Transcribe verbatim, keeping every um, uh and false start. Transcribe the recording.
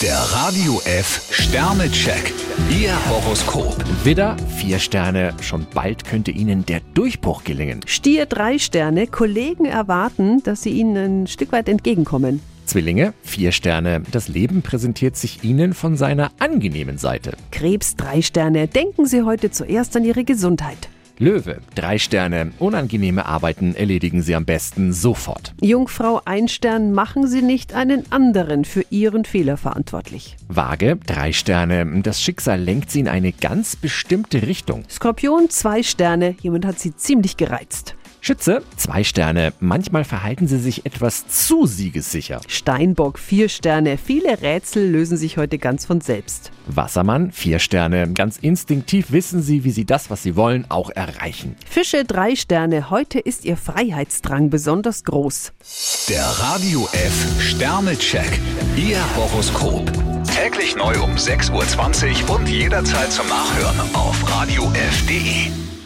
Der Radio F Sternecheck. Ihr Horoskop. Widder, vier Sterne. Schon bald könnte Ihnen der Durchbruch gelingen. Stier, drei Sterne. Kollegen erwarten, dass Sie ihnen ein Stück weit entgegenkommen. Zwillinge, vier Sterne. Das Leben präsentiert sich Ihnen von seiner angenehmen Seite. Krebs, drei Sterne. Denken Sie heute zuerst an Ihre Gesundheit. Löwe, drei Sterne. Unangenehme Arbeiten erledigen Sie am besten sofort. Jungfrau, ein Stern. Machen Sie nicht einen anderen für Ihren Fehler verantwortlich. Waage, drei Sterne. Das Schicksal lenkt Sie in eine ganz bestimmte Richtung. Skorpion, zwei Sterne. Jemand hat Sie ziemlich gereizt. Schütze, zwei Sterne. Manchmal verhalten Sie sich etwas zu siegessicher. Steinbock, vier Sterne. Viele Rätsel lösen sich heute ganz von selbst. Wassermann, vier Sterne. Ganz instinktiv wissen Sie, wie Sie das, was Sie wollen, auch erreichen. Fische, drei Sterne. Heute ist Ihr Freiheitsdrang besonders groß. Der Radio F Sternecheck. Ihr Horoskop. Täglich neu um sechs Uhr zwanzig und jederzeit zum Nachhören auf radio f punkt de.